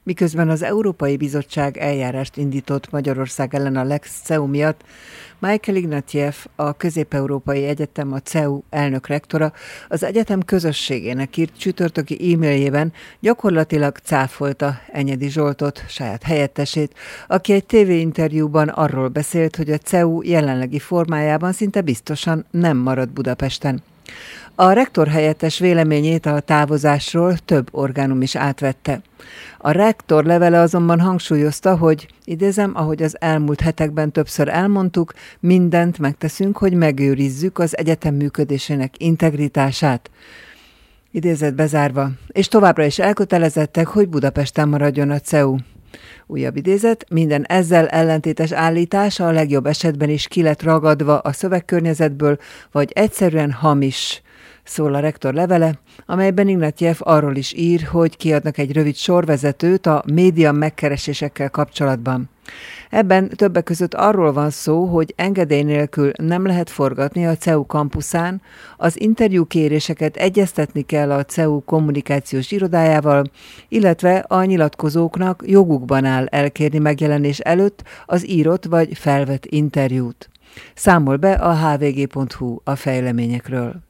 Miközben az Európai Bizottság eljárást indított Magyarország ellen a Lex CEU miatt, Michael Ignatieff, a Közép-Európai Egyetem, a CEU elnök rektora, az egyetem közösségének írt csütörtöki e-mailjében gyakorlatilag cáfolta Enyedi Zsoltot, saját helyettesét, aki egy tévéinterjúban arról beszélt, hogy a CEU jelenlegi formájában szinte biztosan nem marad Budapesten. A rektor helyettes véleményét a távozásról több orgánum is átvette. A rektor levele azonban hangsúlyozta, hogy, idézem, ahogy az elmúlt hetekben többször elmondtuk, mindent megteszünk, hogy megőrizzük az egyetem működésének integritását. Idézet bezárva. És továbbra is elkötelezettek, hogy Budapesten maradjon a CEU. Újabb idézet, minden ezzel ellentétes állítás a legjobb esetben is ki lett ragadva a szövegkörnyezetből, vagy egyszerűen hamis, szól a rektor levele, amelyben Ignatieff arról is ír, hogy kiadnak egy rövid sorvezetőt a média megkeresésekkel kapcsolatban. Ebben többek között arról van szó, hogy engedély nélkül nem lehet forgatni a CEU kampuszán, az interjúkéréseket egyeztetni kell a CEU kommunikációs irodájával, illetve a nyilatkozóknak jogukban áll elkérni megjelenés előtt az írott vagy felvett interjút. Számol be a hvg.hu a fejleményekről.